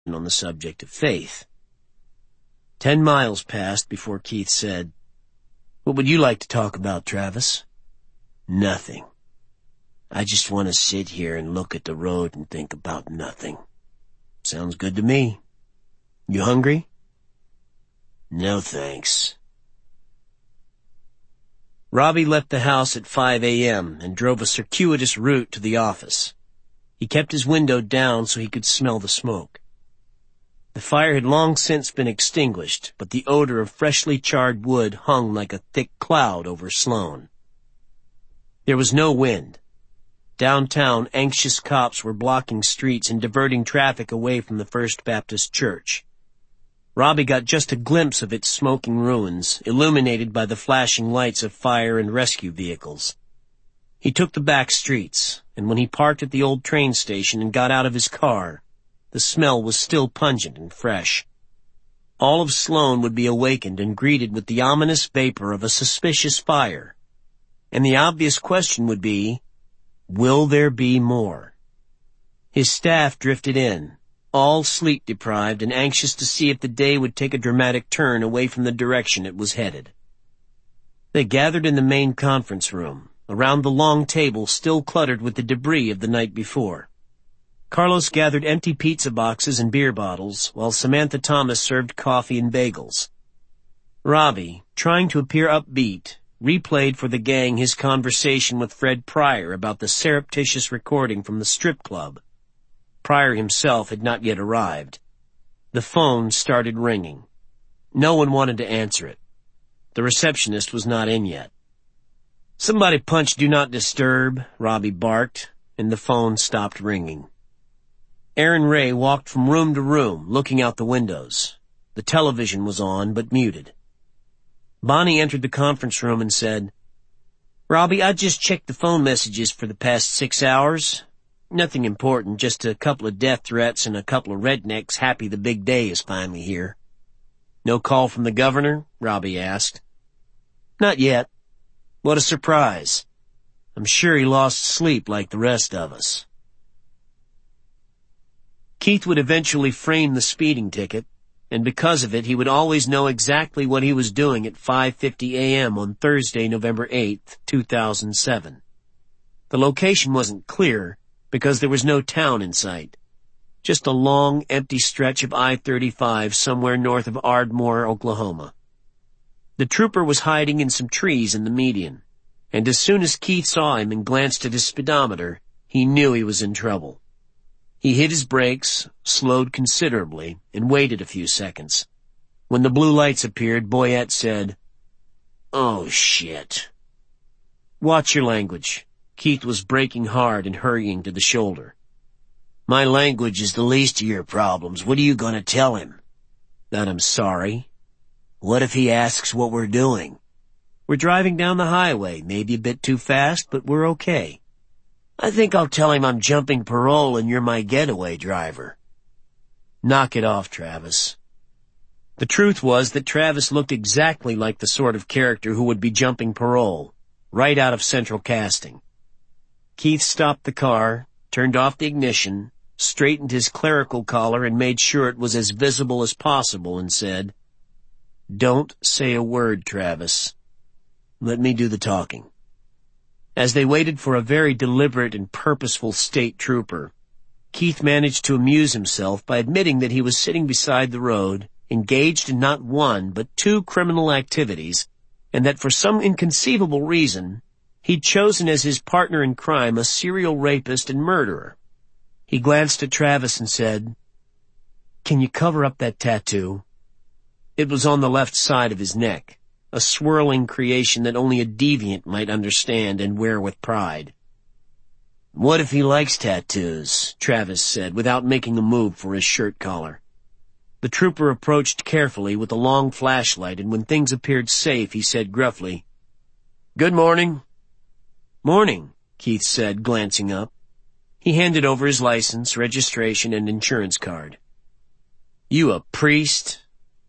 on the subject of faith. 10 miles passed before Keith said, "What would you like to talk about, Travis?" "Nothing. I just want to sit here and look at the road and think about nothing." "Sounds good to me. You hungry?" "No, thanks." Robbie left the house at 5 a.m. and drove a circuitous route to the office. He kept his window down so he could smell the smoke. The fire had long since been extinguished, but the odor of freshly charred wood hung like a thick cloud over Sloan. There was no wind. Downtown, anxious cops were blocking streets and diverting traffic away from the First Baptist Church. Robbie got just a glimpse of its smoking ruins, illuminated by the flashing lights of fire and rescue vehicles. He took the back streets, and when he parked at the old train station and got out of his car, the smell was still pungent and fresh. All of Sloan would be awakened and greeted with the ominous vapor of a suspicious fire. And the obvious question would be, will there be more? His staff drifted in, all sleep-deprived and anxious to see if the day would take a dramatic turn away from the direction it was headed. They gathered in the main conference room, around the long table still cluttered with the debris of the night before. Carlos gathered empty pizza boxes and beer bottles, while Samantha Thomas served coffee and bagels. Robbie, trying to appear upbeat, replayed for the gang his conversation with Fred Pryor about the surreptitious recording from the strip club. Pryor himself had not yet arrived. The phone started ringing. No one wanted to answer it. The receptionist was not in yet. "Somebody punch Do Not Disturb," Robbie barked, and the phone stopped ringing. Aaron Ray walked from room to room, looking out the windows. The television was on, but muted. Bonnie entered the conference room and said, "Robbie, I just checked the phone messages for the past 6 hours. Nothing important, just a couple of death threats and a couple of rednecks happy the big day is finally here." "No call from the governor?" Robbie asked. "Not yet. What a surprise. I'm sure he lost sleep like the rest of us." Keith would eventually frame the speeding ticket, and because of it he would always know exactly what he was doing at 5:50 a.m. on Thursday, November 8th, 2007. The location wasn't clear because there was no town in sight. Just a long, empty stretch of I-35 somewhere north of Ardmore, Oklahoma. The trooper was hiding in some trees in the median, and as soon as Keith saw him and glanced at his speedometer, he knew he was in trouble. He hit his brakes, slowed considerably, and waited a few seconds. When the blue lights appeared, Boyette said, "Oh, shit." "Watch your language." Keith was braking hard and hurrying to the shoulder. "My language is the least of your problems. What are you going to tell him?" "That I'm sorry." "What if he asks what we're doing?" "We're driving down the highway, maybe a bit too fast, but we're okay." "I think I'll tell him I'm jumping parole and you're my getaway driver." "Knock it off, Travis." The truth was that Travis looked exactly like the sort of character who would be jumping parole, right out of Central Casting. Keith stopped the car, turned off the ignition, straightened his clerical collar and made sure it was as visible as possible and said, "Don't say a word, Travis. Let me do the talking." As they waited for a very deliberate and purposeful state trooper, Keith managed to amuse himself by admitting that he was sitting beside the road, engaged in not one but 2 criminal activities, and that for some inconceivable reason, he'd chosen as his partner in crime a serial rapist and murderer. He glanced at Travis and said, "Can you cover up that tattoo?" It was on the left side of his neck, a swirling creation that only a deviant might understand and wear with pride. "What if he likes tattoos?" Travis said, without making a move for his shirt collar. The trooper approached carefully with a long flashlight, and when things appeared safe, he said gruffly, "Good morning." "Morning," Keith said, glancing up. He handed over his license, registration, and insurance card. "You a priest?"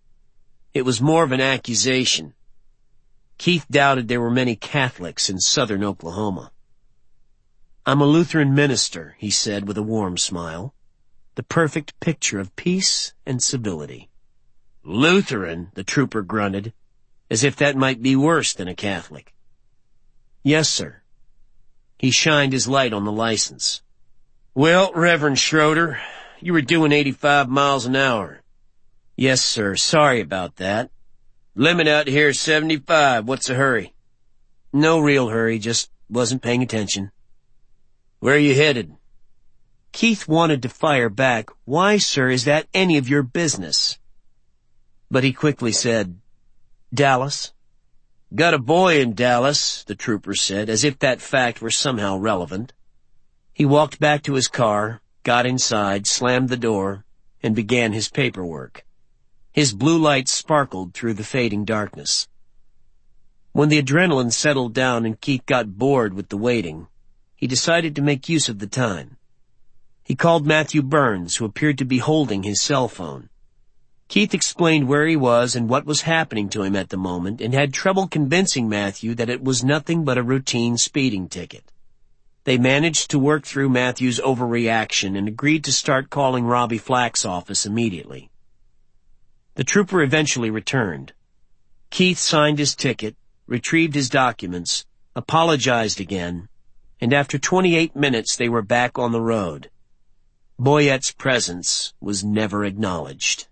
It was more of an accusation. Keith doubted there were many Catholics in southern Oklahoma. "I'm a Lutheran minister," he said with a warm smile. the perfect picture of peace and civility. "Lutheran," the trooper grunted, as if that might be worse than a Catholic. "Yes, sir." He shined his light on the license. "Well, Reverend Schroeder, you were doing 85 miles an hour. "Yes, sir. Sorry about that." "Limit out here is 75. What's the hurry?" "No real hurry, just wasn't paying attention." "Where are you headed?" Keith wanted to fire back, "Why, sir, is that any of your business?" But he quickly said, "Dallas." "Got a boy in Dallas," the trooper said, as if that fact were somehow relevant. He walked back to his car, got inside, slammed the door, and began his paperwork. His blue lights sparkled through the fading darkness. When the adrenaline settled down and Keith got bored with the waiting, he decided to make use of the time. He called Matthew Burns, who appeared to be holding his cell phone. Keith explained where he was and what was happening to him at the moment, and had trouble convincing Matthew that it was nothing but a routine speeding ticket. They managed to work through Matthew's overreaction and agreed to start calling Robbie Flack's office immediately. The trooper eventually returned. Keith signed his ticket, retrieved his documents, apologized again, and after 28 minutes they were back on the road. Boyette's presence was never acknowledged.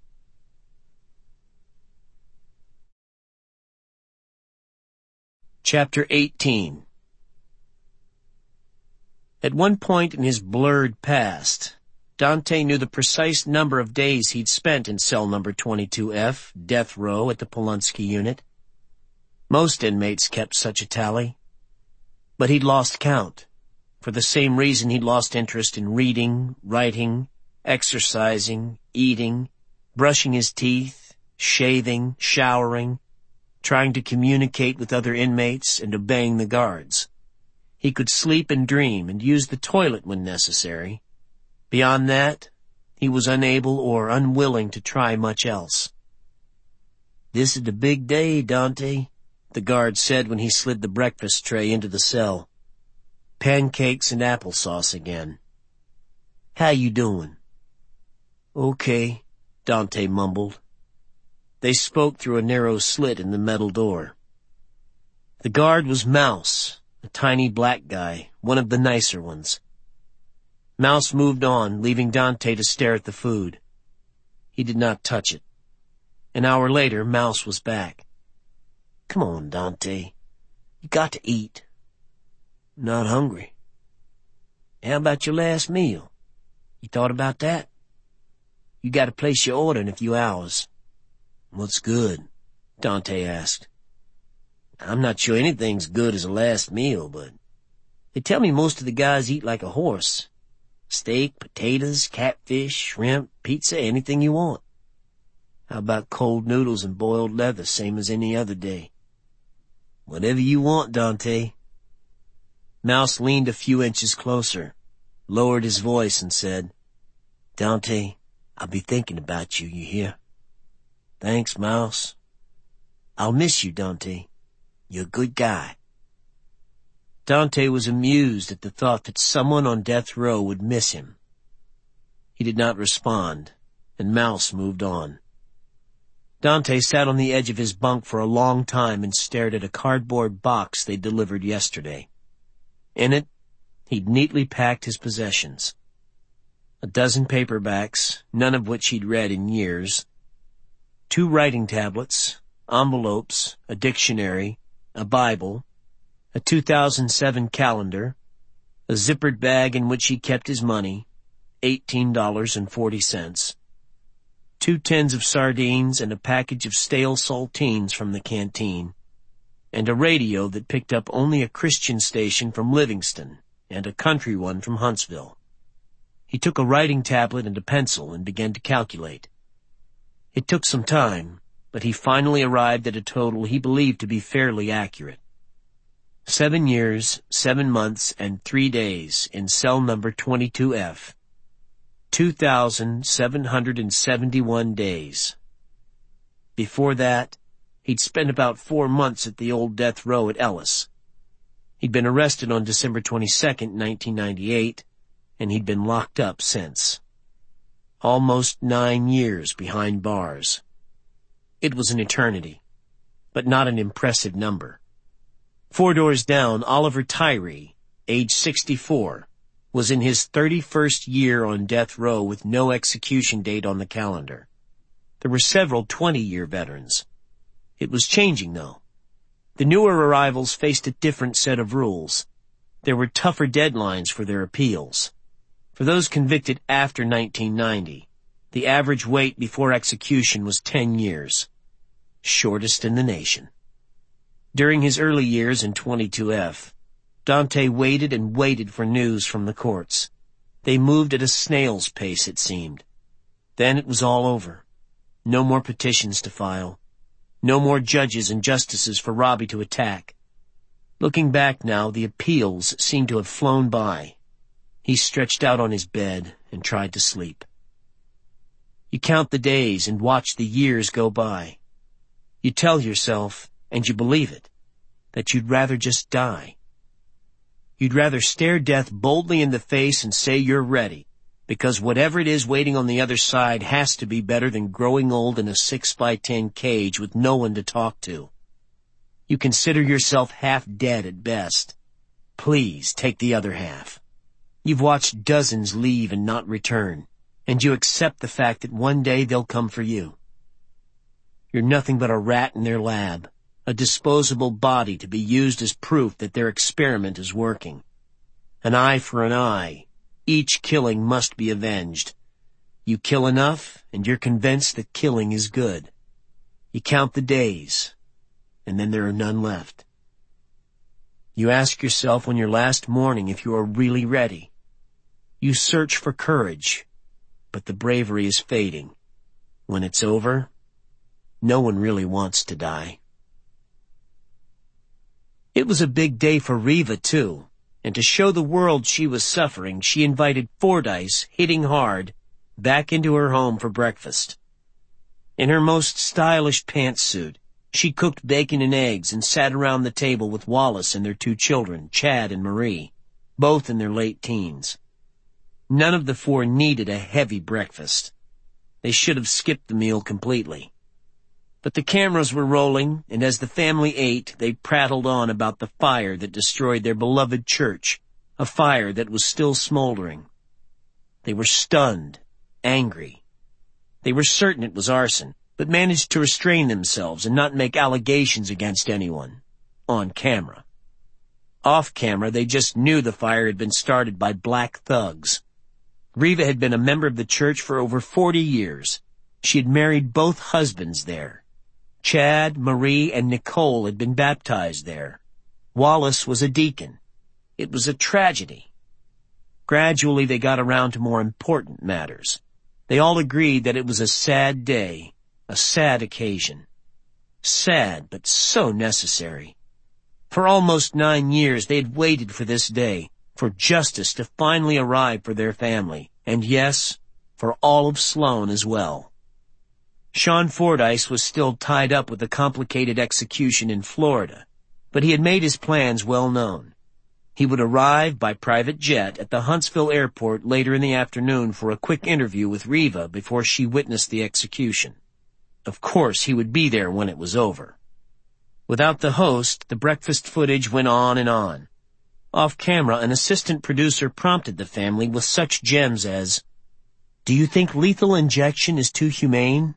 Chapter 18. At one point in his blurred past, Dante knew the precise number of days he'd spent in cell number 22F, death row at the Polunsky unit. Most inmates kept such a tally. But he'd lost count, for the same reason he'd lost interest in reading, writing, exercising, eating, brushing his teeth, shaving, showering, trying to communicate with other inmates, and obeying the guards. He could sleep and dream and use the toilet when necessary. Beyond that, he was unable or unwilling to try much else. "This is the big day, Dante," the guard said when he slid the breakfast tray into the cell. "Pancakes and applesauce again." "How you doing?" "Okay," Dante mumbled. They spoke through a narrow slit in the metal door. The guard was Mouse, a tiny black guy, one of the nicer ones. Mouse moved on, leaving Dante to stare at the food. He did not touch it. An hour later, Mouse was back. "Come on, Dante. You got to eat." "Not hungry." "How about your last meal? You thought about that? You got to place your order in a few hours." "What's good?" Dante asked. "I'm not sure anything's good as a last meal, but they tell me most of the guys eat like a horse. Steak, potatoes, catfish, shrimp, pizza, anything you want." "How about cold noodles and boiled leather, same as any other day?" "Whatever you want, Dante." Mouse leaned a few inches closer, lowered his voice, and said, "Dante, I'll be thinking about you, you hear?" "Thanks, Mouse." "I'll miss you, Dante. You're a good guy." Dante was amused at the thought that someone on death row would miss him. He did not respond, and Mouse moved on. Dante sat on the edge of his bunk for a long time and stared at a cardboard box they delivered yesterday. In it, he'd neatly packed his possessions. A dozen paperbacks, none of which he'd read in years, 2 writing tablets, envelopes, a dictionary, a Bible, a 2007 calendar, a zippered bag in which he kept his money, $18.40, 2 tins of sardines and a package of stale saltines from the canteen, and a radio that picked up only a Christian station from Livingston and a country one from Huntsville. He took a writing tablet and a pencil and began to calculate. It took some time, but he finally arrived at a total he believed to be fairly accurate. 7 years, 7 months, and 3 days in cell number 22F. 2,771 days. Before that, he'd spent about 4 months at the old death row at Ellis. He'd been arrested on December 22nd, 1998, and he'd been locked up since. Almost 9 years behind bars. It was an eternity, but not an impressive number. 4 doors down, Oliver Tyree, age 64, was in his 31st year on death row with no execution date on the calendar. There were several 20-year veterans. It was changing, though. The newer arrivals faced a different set of rules. There were tougher deadlines for their appeals. For those convicted after 1990, the average wait before execution was 10 years, shortest in the nation. During his early years in 22F, Dante waited and waited for news from the courts. They moved at a snail's pace, it seemed. Then it was all over. No more petitions to file. No more judges and justices for Robbie to attack. Looking back now, the appeals seemed to have flown by. He stretched out on his bed and tried to sleep. You count the days and watch the years go by. You tell yourself, and you believe it, that you'd rather just die. You'd rather stare death boldly in the face and say you're ready, because whatever it is waiting on the other side has to be better than growing old in a 6x10 cage with no one to talk to. You consider yourself half dead at best. Please take the other half. You've watched dozens leave and not return, and you accept the fact that one day they'll come for you. You're nothing but a rat in their lab, a disposable body to be used as proof that their experiment is working. An eye for an eye. Each killing must be avenged. You kill enough, and you're convinced that killing is good. You count the days, and then there are none left. You ask yourself on your last morning if you are really ready. You search for courage, but the bravery is fading. When it's over, no one really wants to die. It was a big day for Riva, too, and to show the world she was suffering, she invited Fordyce, hitting hard, back into her home for breakfast. In her most stylish pantsuit, she cooked bacon and eggs and sat around the table with Wallace and their 2 children, Chad and Marie, both in their late teens. None of the 4 needed a heavy breakfast. They should have skipped the meal completely. But the cameras were rolling, and as the family ate, they prattled on about the fire that destroyed their beloved church, a fire that was still smoldering. They were stunned, angry. They were certain it was arson, but managed to restrain themselves and not make allegations against anyone. On camera. Off camera, they just knew the fire had been started by black thugs. Riva had been a member of the church for over 40 years. She had married both husbands there. Chad, Marie, and Nicole had been baptized there. Wallace was a deacon. It was a tragedy. Gradually, they got around to more important matters. They all agreed that it was a sad day, a sad occasion. Sad, but so necessary. For almost 9 years, they had waited for this day, for justice to finally arrive for their family, and yes, for all of Sloan as well. Sean Fordyce was still tied up with a complicated execution in Florida, but he had made his plans well known. He would arrive by private jet at the Huntsville airport later in the afternoon for a quick interview with Riva before she witnessed the execution. Of course, he would be there when it was over. Without the host, the breakfast footage went on and on. Off camera, an assistant producer prompted the family with such gems as, "Do you think lethal injection is too humane?"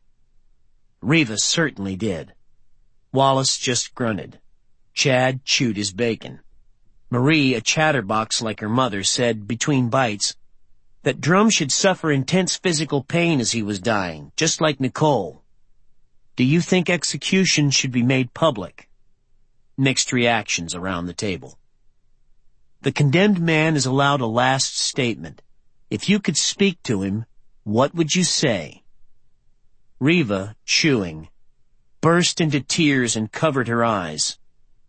Riva certainly did. Wallace just grunted. Chad chewed his bacon. Marie, a chatterbox like her mother, said, between bites, that Drum should suffer intense physical pain as he was dying, just like Nicole. "Do you think execution should be made public?" Mixed reactions around the table. The condemned man is allowed a last statement. If you could speak to him, what would you say? Riva, chewing, burst into tears and covered her eyes.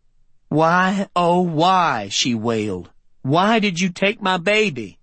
"Why, oh why," she wailed. "Why did you take my baby?"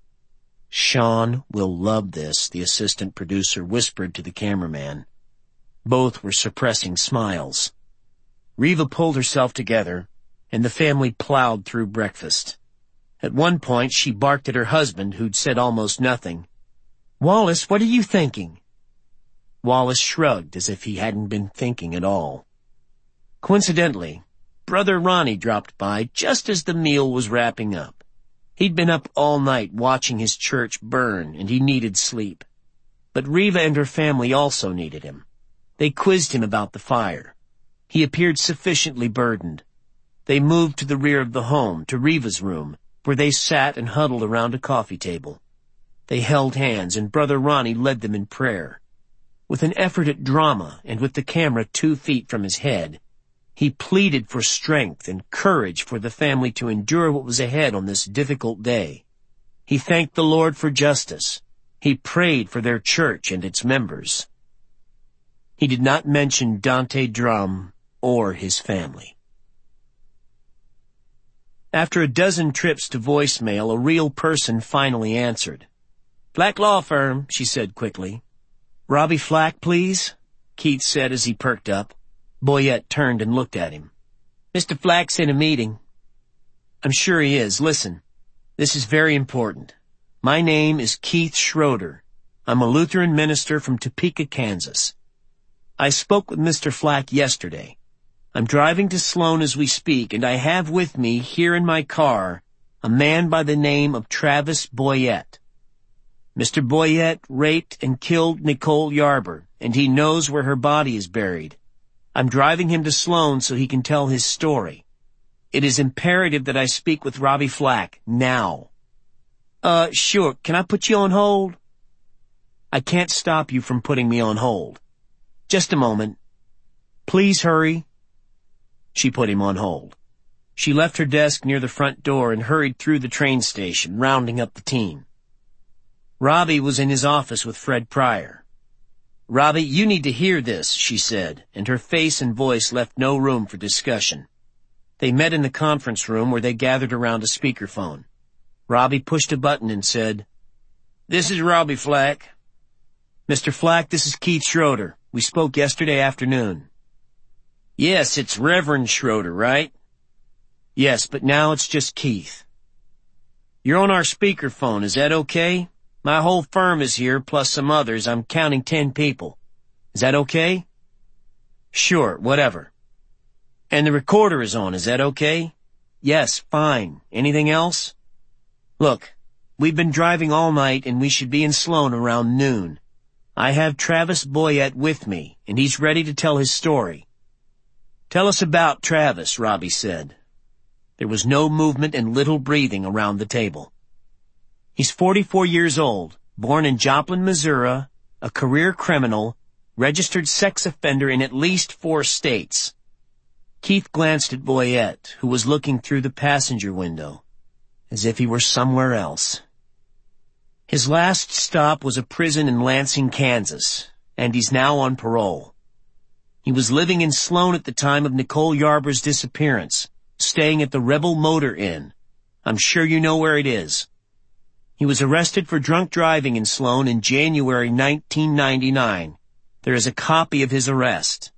"Sean will love this," the assistant producer whispered to the cameraman. Both were suppressing smiles. Riva pulled herself together, and the family plowed through breakfast. At one point, she barked at her husband, who'd said almost nothing. Wallace, what are you thinking? Wallace shrugged as if he hadn't been thinking at all. Coincidentally, Brother Ronnie dropped by just as the meal was wrapping up. He'd been up all night watching his church burn, and he needed sleep. But Reva and her family also needed him. They quizzed him about the fire. He appeared sufficiently burdened. They moved to the rear of the home, to Reva's room, where they sat and huddled around a coffee table. They held hands, and Brother Ronnie led them in prayer. With an effort at drama, and with the camera 2 feet from his head, he pleaded for strength and courage for the family to endure what was ahead on this difficult day. He thanked the Lord for justice. He prayed for their church and its members. He did not mention Dante Drum or his family. After a dozen trips to voicemail, a real person finally answered. "Flack Law Firm," she said quickly. "Robbie Flack, please," Keith said as he perked up. Boyette turned and looked at him. "Mr. Flack's in a meeting." "I'm sure he is. Listen, this is very important. My name is Keith Schroeder. I'm a Lutheran minister from Topeka, Kansas. I spoke with Mr. Flack yesterday. I'm driving to Sloan as we speak, and I have with me here in my car a man by the name of Travis Boyette. Mr. Boyette raped and killed Nicole Yarber, and he knows where her body is buried. I'm driving him to Sloan so he can tell his story. It is imperative that I speak with Robbie Flack now." Sure. Can I put you on hold?" "I can't stop you from putting me on hold. Just a moment. Please hurry." She put him on hold. She left her desk near the front door and hurried through the train station, rounding up the team. Robbie was in his office with Fred Pryor. "Robbie, you need to hear this," she said, and her face and voice left no room for discussion. They met in the conference room where they gathered around a speakerphone. Robbie pushed a button and said, "This is Robbie Flack." "Mr. Flack, this is Keith Schroeder. We spoke yesterday afternoon." "Yes, it's Reverend Schroeder, right?" "Yes, but now it's just Keith." "You're on our speakerphone, is that okay? My whole firm is here, plus some others. I'm counting 10 people. Is that okay?" "Sure, whatever." "And the recorder is on, is that okay?" "Yes, fine. Anything else?" "Look, we've been driving all night and we should be in Sloan around noon. I have Travis Boyette with me, and he's ready to tell his story." "Tell us about Travis," Robbie said. There was no movement and little breathing around the table. "He's 44 years old, born in Joplin, Missouri, a career criminal, registered sex offender in at least 4 states. Keith glanced at Boyette, who was looking through the passenger window, as if he were somewhere else. "His last stop was a prison in Lansing, Kansas, and he's now on parole. He was living in Sloan at the time of Nicole Yarber's disappearance, staying at the Rebel Motor Inn. I'm sure you know where it is. He was arrested for drunk driving in Sloan in January 1999. There is a copy of his arrest."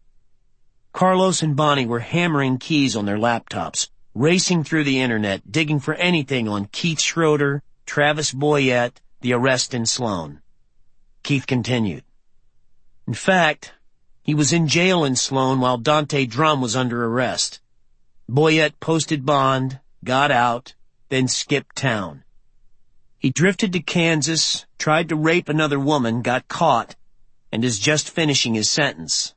Carlos and Bonnie were hammering keys on their laptops, racing through the internet, digging for anything on Keith Schroeder, Travis Boyette, the arrest in Sloan. Keith continued. "In fact, he was in jail in Sloan while Dante Drum was under arrest. Boyette posted bond, got out, then skipped town. He drifted to Kansas, tried to rape another woman, got caught, and is just finishing his sentence."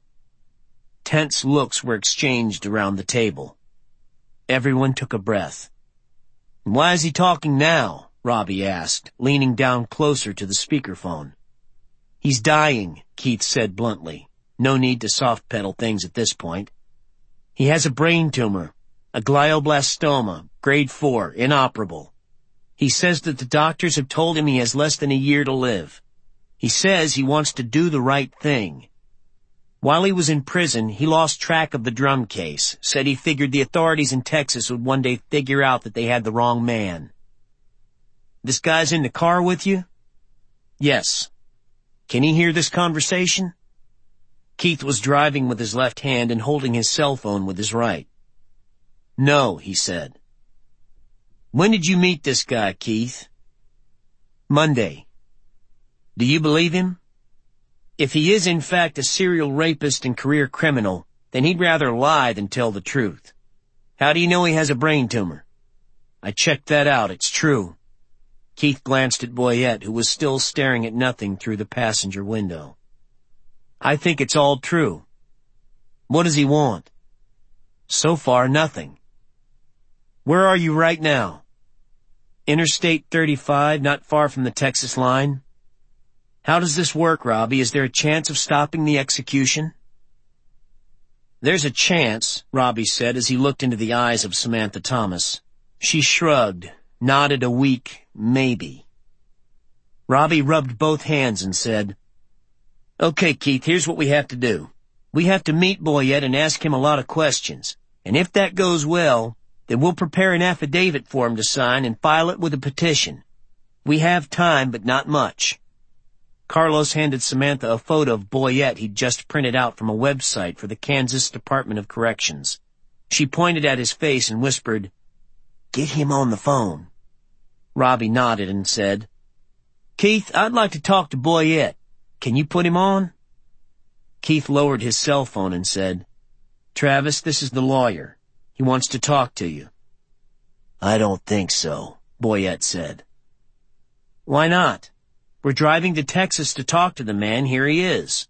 Tense looks were exchanged around the table. Everyone took a breath. "Why is he talking now?" Robbie asked, leaning down closer to the speakerphone. "He's dying," Keith said bluntly. No need to soft-pedal things at this point. "He has a brain tumor, a glioblastoma, grade 4, inoperable. He says that the doctors have told him he has less than a year to live. He says he wants to do the right thing. While he was in prison, he lost track of the Drum case, said he figured the authorities in Texas would one day figure out that they had the wrong man." "This guy's in the car with you?" "Yes." "Can he hear this conversation?" Keith was driving with his left hand and holding his cell phone with his right. "No," he said. "When did you meet this guy, Keith?" "Monday." Do you believe him? If he is in fact a serial rapist and career criminal, then he'd rather lie than tell the truth. How do you know he has a brain tumor? I checked that out. It's true. Keith glanced at Boyette, who was still staring at nothing through the passenger window. I think it's all true. What does he want? So far, nothing. Where are you right now? Interstate 35, not far from the Texas line. How does this work, Robbie? Is there a chance of stopping the execution? There's a chance, Robbie said as he looked into the eyes of Samantha Thomas. She shrugged, nodded a weak maybe. Robbie rubbed both hands and said, Okay, Keith, here's what we have to do. We have to meet Boyette and ask him a lot of questions. And if that goes well, then we'll prepare an affidavit for him to sign and file it with a petition. We have time, but not much. Carlos handed Samantha a photo of Boyette he'd just printed out from a website for the Kansas Department of Corrections. She pointed at his face and whispered, Get him on the phone. Robbie nodded and said, Keith, I'd like to talk to Boyette. Can you put him on? Keith lowered his cell phone and said, Travis, this is the lawyer. He wants to talk to you. I don't think so, Boyette said. Why not? We're driving to Texas to talk to the man. Here he is.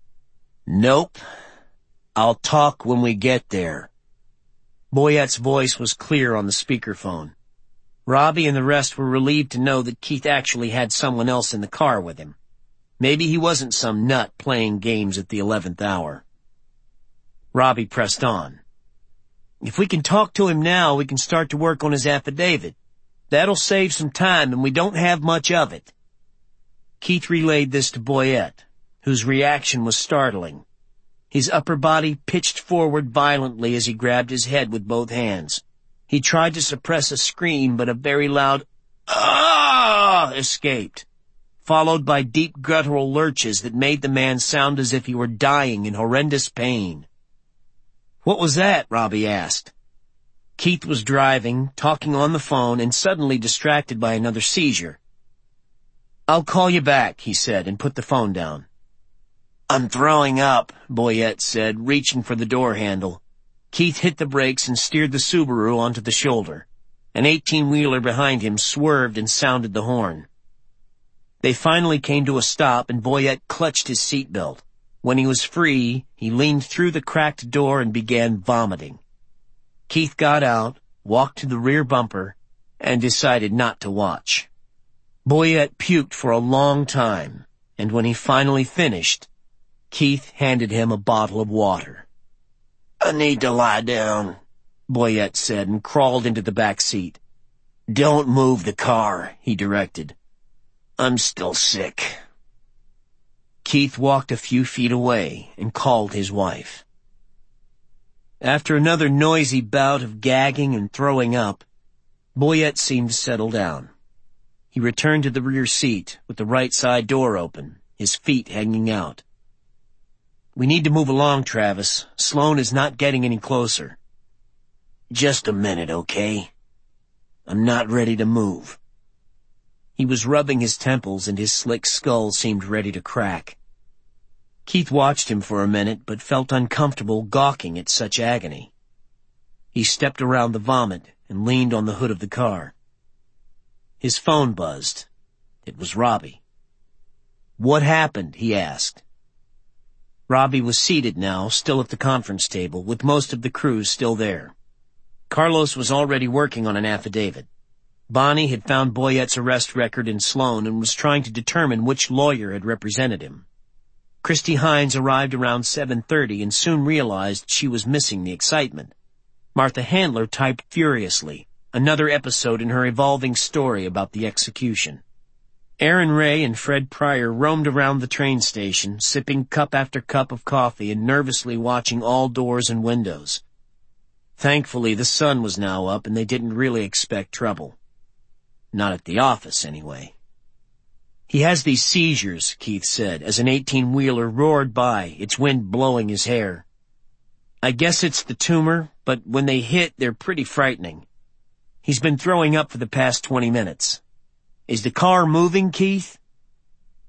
Nope. I'll talk when we get there. Boyette's voice was clear on the speakerphone. Robbie and the rest were relieved to know that Keith actually had someone else in the car with him. Maybe he wasn't some nut playing games at the 11th hour. Robbie pressed on. If we can talk to him now, we can start to work on his affidavit. That'll save some time, and we don't have much of it. Keith relayed this to Boyette, whose reaction was startling. His upper body pitched forward violently as he grabbed his head with both hands. He tried to suppress a scream, but a very loud "Ah!" escaped, followed by deep guttural lurches that made the man sound as if he were dying in horrendous pain. What was that? Robbie asked. Keith was driving, talking on the phone, and suddenly distracted by another seizure. I'll call you back, he said, and put the phone down. I'm throwing up, Boyette said, reaching for the door handle. Keith hit the brakes and steered the Subaru onto the shoulder. An 18-wheeler behind him swerved and sounded the horn. They finally came to a stop, and Boyette clutched his seatbelt. When he was free, he leaned through the cracked door and began vomiting. Keith got out, walked to the rear bumper, and decided not to watch. Boyette puked for a long time, and when he finally finished, Keith handed him a bottle of water. I need to lie down, Boyette said, and crawled into the back seat. Don't move the car, he directed. I'm still sick. Keith walked a few feet away and called his wife. After another noisy bout of gagging and throwing up, Boyette seemed to settle down. He returned to the rear seat with the right side door open, his feet hanging out. We need to move along, Travis. Sloan is not getting any closer. Just a minute, okay? I'm not ready to move. He was rubbing his temples and his slick skull seemed ready to crack. Keith watched him for a minute but felt uncomfortable gawking at such agony. He stepped around the vomit and leaned on the hood of the car. His phone buzzed. It was Robbie. What happened? He asked. Robbie was seated now, still at the conference table, with most of the crew still there. Carlos was already working on an affidavit. Bonnie had found Boyette's arrest record in Sloan and was trying to determine which lawyer had represented him. Christy Hines arrived around 7:30 and soon realized she was missing the excitement. Martha Handler typed furiously, another episode in her evolving story about the execution. Aaron Ray and Fred Pryor roamed around the train station, sipping cup after cup of coffee and nervously watching all doors and windows. Thankfully, the sun was now up and they didn't really expect trouble. Not at the office, anyway. He has these seizures, Keith said, as an 18-wheeler roared by, its wind blowing his hair. I guess it's the tumor, but when they hit, they're pretty frightening. He's been throwing up for the past 20 minutes. Is the car moving, Keith?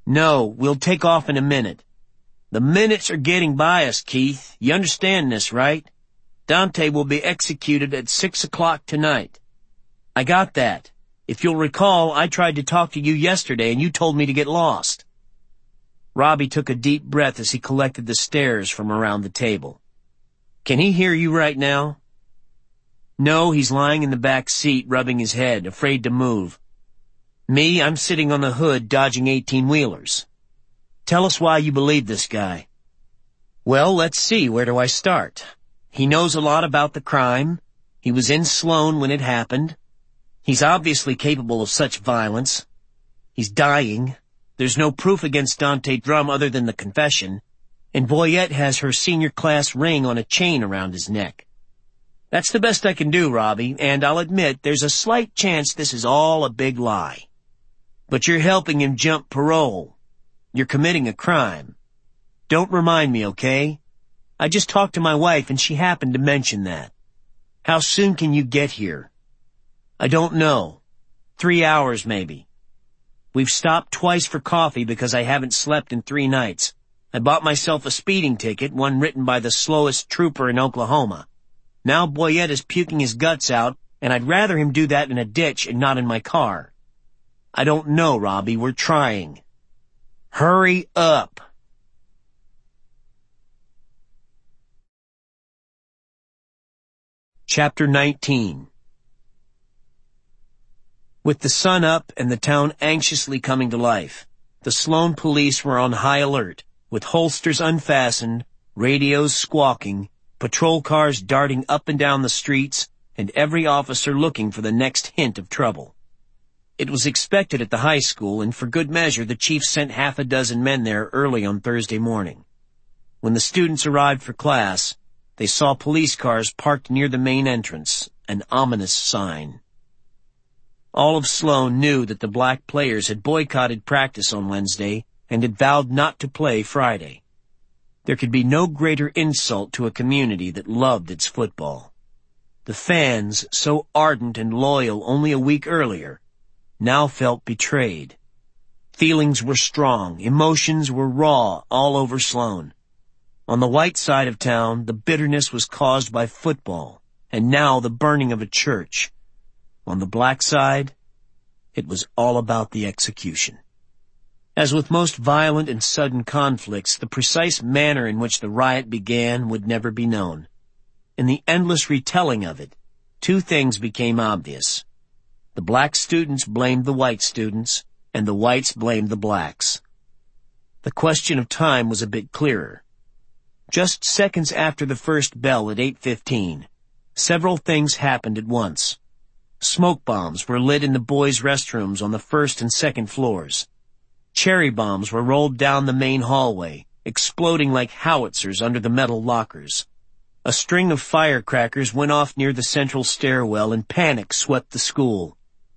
No, we'll take off in a minute. The minutes are getting by us, Keith. You understand this, right? Dante will be executed at 6 o'clock tonight. I got that. If you'll recall, I tried to talk to you yesterday and you told me to get lost. Robbie took a deep breath as he collected the stares from around the table. Can he hear you right now? No, he's lying in the back seat, rubbing his head, afraid to move. Me, I'm sitting on the hood, dodging 18-wheelers. Tell us why you believe this guy. Well, let's see, where do I start? He knows a lot about the crime. He was in Sloan when it happened. He's obviously capable of such violence. He's dying. There's no proof against Dante Drum other than the confession, and Boyette has her senior class ring on a chain around his neck. That's the best I can do, Robbie, and I'll admit there's a slight chance this is all a big lie. But you're helping him jump parole. You're committing a crime. Don't remind me, okay? I just talked to my wife and she happened to mention that. How soon can you get here? I don't know. 3 hours, maybe. We've stopped twice for coffee because I haven't slept in 3 nights. I bought myself a speeding ticket, one written by the slowest trooper in Oklahoma. Now Boyette is puking his guts out, and I'd rather him do that in a ditch and not in my car. I don't know, Robbie. We're trying. Hurry up. Chapter 19. With the sun up and the town anxiously coming to life, the Sloan police were on high alert, with holsters unfastened, radios squawking, patrol cars darting up and down the streets, and every officer looking for the next hint of trouble. It was expected at the high school, and for good measure the chief sent half a dozen men there early on Thursday morning. When the students arrived for class, they saw police cars parked near the main entrance, an ominous sign. All of Sloan knew that the black players had boycotted practice on Wednesday and had vowed not to play Friday. There could be no greater insult to a community that loved its football. The fans, so ardent and loyal only a week earlier, now felt betrayed. Feelings were strong, emotions were raw all over Sloan. On the white side of town, the bitterness was caused by football, and now the burning of a church. On the black side, it was all about the execution. As with most violent and sudden conflicts, the precise manner in which the riot began would never be known. In the endless retelling of it, 2 things became obvious. The black students blamed the white students, and the whites blamed the blacks. The question of time was a bit clearer. Just seconds after the first bell at 8:15, several things happened at once. Smoke bombs were lit in the boys' restrooms on the 1st and 2nd floors. Cherry bombs were rolled down the main hallway, exploding like howitzers under the metal lockers. A string of firecrackers went off near the central stairwell, and panic swept the school.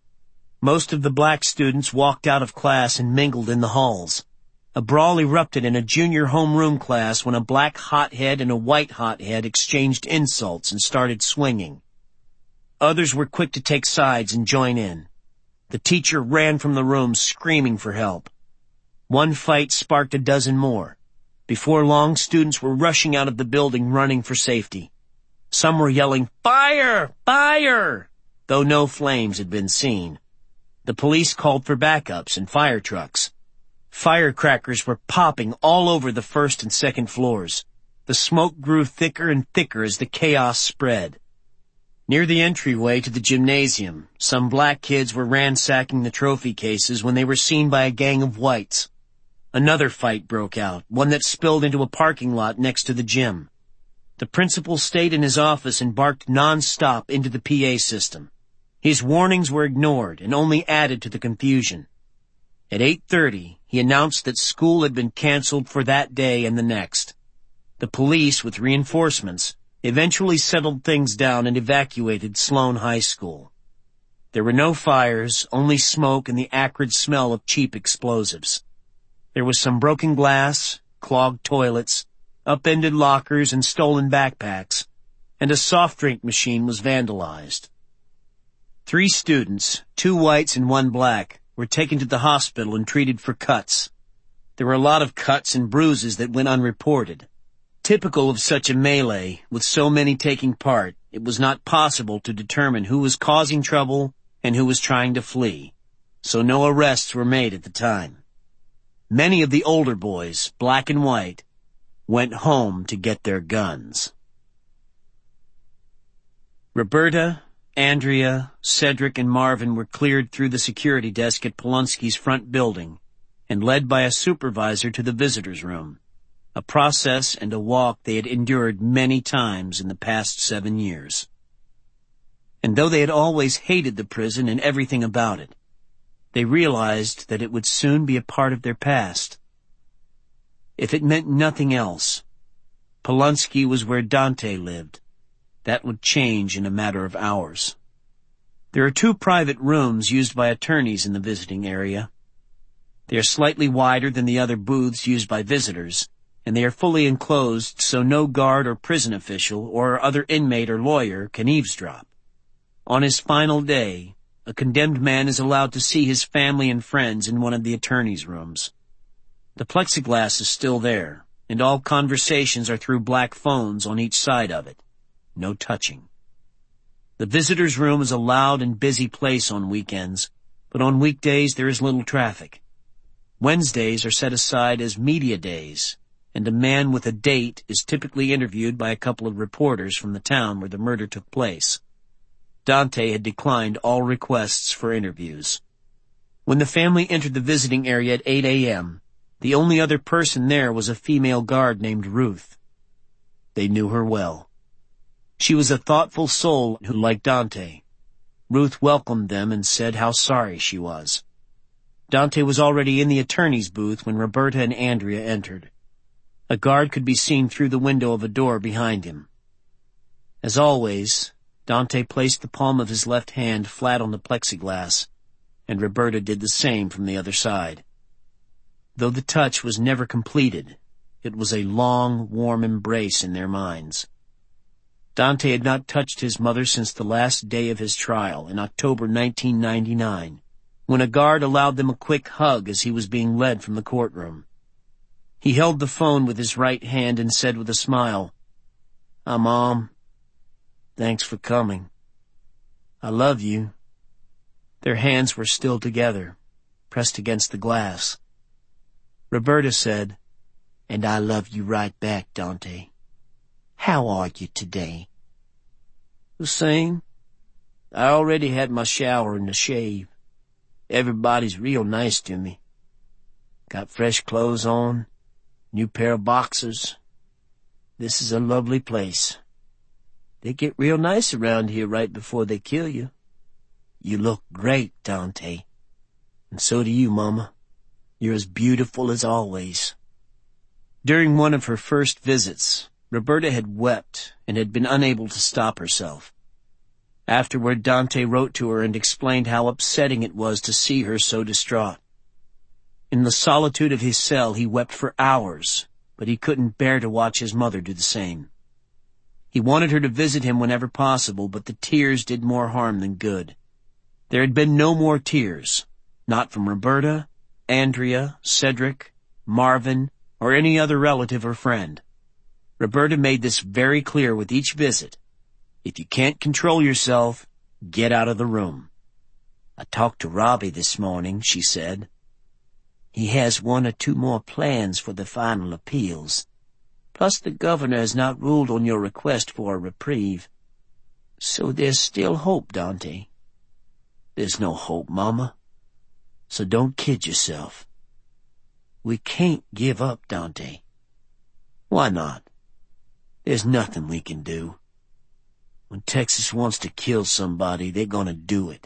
Most of the black students walked out of class and mingled in the halls. A brawl erupted in a junior homeroom class when a black hothead and a white hothead exchanged insults and started swinging. Others were quick to take sides and join in. The teacher ran from the room screaming for help. One fight sparked a dozen more. Before long, students were rushing out of the building, running for safety. Some were yelling, "Fire! Fire!" though no flames had been seen. The police called for backups and fire trucks. Firecrackers were popping all over the 1st and 2nd floors. The smoke grew thicker and thicker as the chaos spread. Near the entryway to the gymnasium, some black kids were ransacking the trophy cases when they were seen by a gang of whites. Another fight broke out, one that spilled into a parking lot next to the gym. The principal stayed in his office and barked non-stop into the PA system. His warnings were ignored and only added to the confusion. At 8:30, he announced that school had been canceled for that day and the next. The police, with reinforcements, eventually settled things down and evacuated Sloan High School. There were no fires, only smoke and the acrid smell of cheap explosives. There was some broken glass, clogged toilets, upended lockers and stolen backpacks, and a soft drink machine was vandalized. 3 students, 2 whites and 1 black, were taken to the hospital and treated for cuts. There were a lot of cuts and bruises that went unreported. Typical of such a melee, with so many taking part, it was not possible to determine who was causing trouble and who was trying to flee, so no arrests were made at the time. Many of the older boys, black and white, went home to get their guns. Roberta, Andrea, Cedric, and Marvin were cleared through the security desk at Polunsky's front building and led by a supervisor to the visitors' room, a process and a walk they had endured many times in the past 7 years. And though they had always hated the prison and everything about it, they realized that it would soon be a part of their past. If it meant nothing else, Polunsky was where Dante lived. That would change in a matter of hours. There are 2 private rooms used by attorneys in the visiting area. They are slightly wider than the other booths used by visitors, and they are fully enclosed so no guard or prison official or other inmate or lawyer can eavesdrop. On his final day, a condemned man is allowed to see his family and friends in one of the attorney's rooms. The plexiglass is still there, and all conversations are through black phones on each side of it. No touching. The visitor's room is a loud and busy place on weekends, but on weekdays there is little traffic. Wednesdays are set aside as media days, and a man with a date is typically interviewed by a couple of reporters from the town where the murder took place. Dante had declined all requests for interviews. When the family entered the visiting area at 8 a.m., the only other person there was a female guard named Ruth. They knew her well. She was a thoughtful soul who liked Dante. Ruth welcomed them and said how sorry she was. Dante was already in the attorney's booth when Roberta and Andrea entered. A guard could be seen through the window of a door behind him. As always, Dante placed the palm of his left hand flat on the plexiglass, and Roberta did the same from the other side. Though the touch was never completed, it was a long, warm embrace in their minds. Dante had not touched his mother since the last day of his trial in October 1999, when a guard allowed them a quick hug as he was being led from the courtroom. He held the phone with his right hand and said with a smile, "Hi, Mom. Thanks for coming. I love you." Their hands were still together, pressed against the glass. Roberta said, "And I love you right back, Dante. How are you today?" "The same. I already had my shower and a shave. Everybody's real nice to me. Got fresh clothes on, new pair of boxers. This is a lovely place. They get real nice around here right before they kill you. You look great, Dante. And so do you, Mama. You're as beautiful as always." During one of her first visits, Roberta had wept and had been unable to stop herself. Afterward, Dante wrote to her and explained how upsetting it was to see her so distraught. In the solitude of his cell, he wept for hours, but he couldn't bear to watch his mother do the same. He wanted her to visit him whenever possible, but the tears did more harm than good. There had been no more tears, not from Roberta, Andrea, Cedric, Marvin, or any other relative or friend. Roberta made this very clear with each visit. If you can't control yourself, get out of the room. "I talked to Robbie this morning," she said. "He has 1 or 2 more plans for the final appeals. Plus the governor has not ruled on your request for a reprieve. So there's still hope, Dante." "There's no hope, Mama. So don't kid yourself." "We can't give up, Dante." "Why not?" "There's nothing we can do. When Texas wants to kill somebody, they're gonna do it.